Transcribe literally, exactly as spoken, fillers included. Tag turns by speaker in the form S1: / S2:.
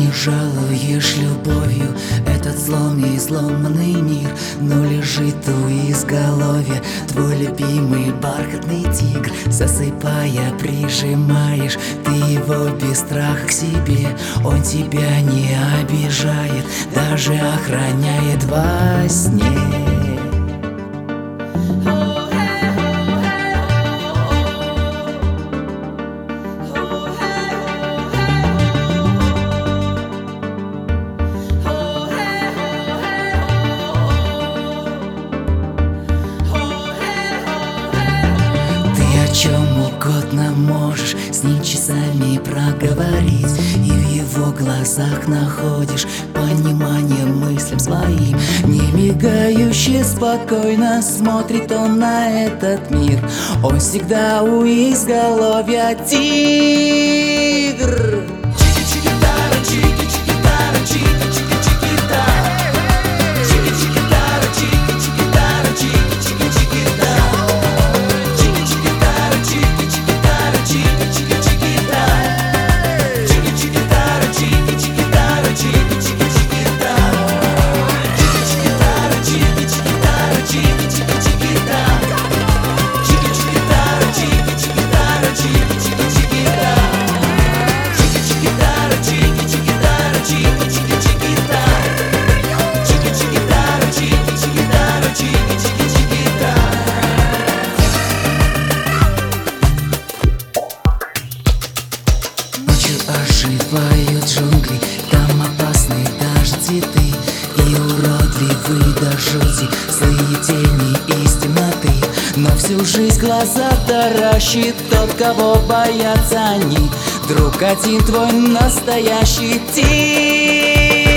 S1: не жалуешь любовью этот сломный и сломанный мир, но лежит у изголовья твой любимый бархатный тигр. Засыпая, прижимаешь ты его без страха к себе. Он тебя не обижает, даже охраняет во сне. О чем угодно можешь с ним часами проговорить, и в его глазах находишь понимание мыслям своим. Не мигающе спокойно смотрит он на этот мир. Он всегда у изголовья тигр. Оживают джунгли, там опасные даже цветы, и уродливые до жути злые тени из темноты. Но всю жизнь глаза таращит тот, кого боятся они. Друг один твой настоящий тигр.